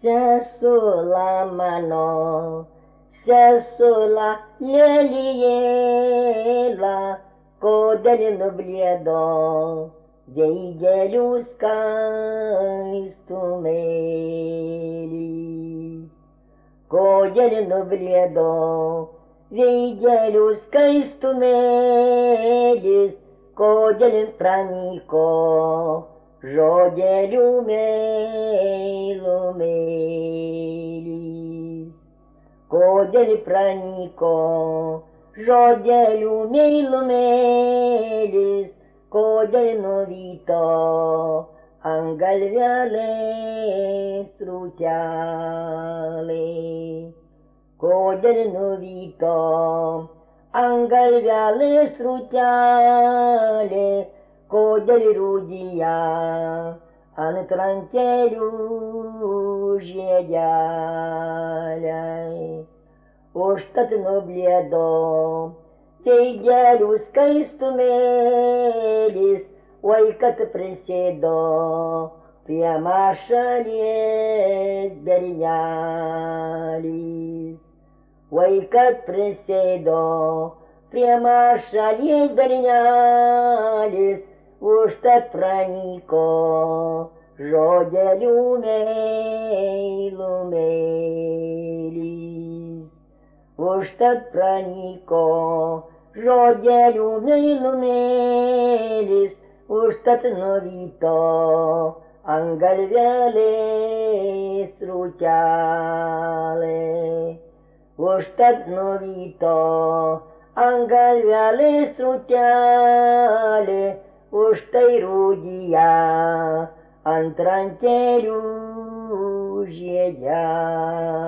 Sesula mano, sesula leliela, codelino bliedo, veigelius caistumeli. Codelino bliedo, veigelius caistumelis, codelin pranico, Jodeliu meilu meilis, Codeli pranico, Jodeliu meilu meilis, Codeli novito, Angalviale struteale, Codeli novito, Angalviale struteale, Codeli rudia, an trancheliu žiedelei. Užtat nubliedo, veigelius kaistumėlis, oi kad prisėdo prie mašalės bernelis. Oi kad prisėdo prie mašalės bernelis, užtat pranyko žodeliu meilu meilis. Užtat pranyko žodeliu meilu meilis, užtat nuvyto ant galvelės rūtelė. Užtat nuvyto ant galvelės rūtelė, už tai rūdija ant rankelių žiedelė.